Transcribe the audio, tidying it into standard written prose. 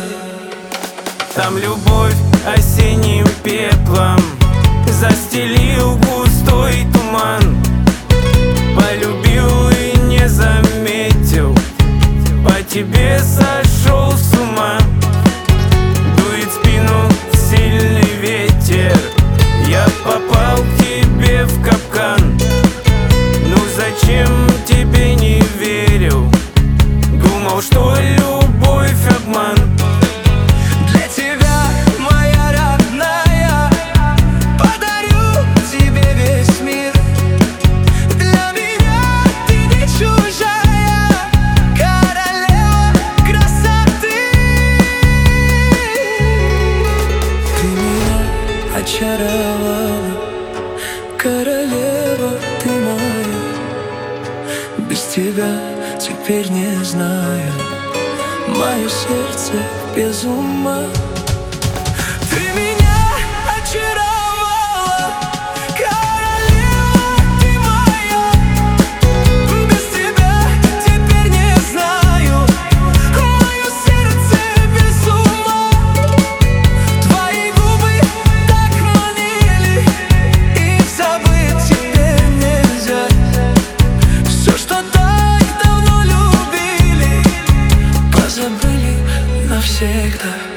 Там любовь осенним пеплом застелил густой туман. Полюбил и не заметил, по тебе сошел с ума. Дует в спину сильный ветер, я попал к тебе в капкан. Ну зачем тебе не верил? Думал, что любовь обман. Для тебя, моя родная, подарю тебе весь мир. Для меня ты не чужая, королева красоты. Ты меня очаровала, королева ты моя. Без тебя теперь не знаю, мое сердце без ума. Ты меня очаровала, королева ты моя. Без тебя теперь не знаю, мое сердце без ума. Твои губы так манили, их забыть теперь нельзя. Все, что так давно любили, позабыли навсегда.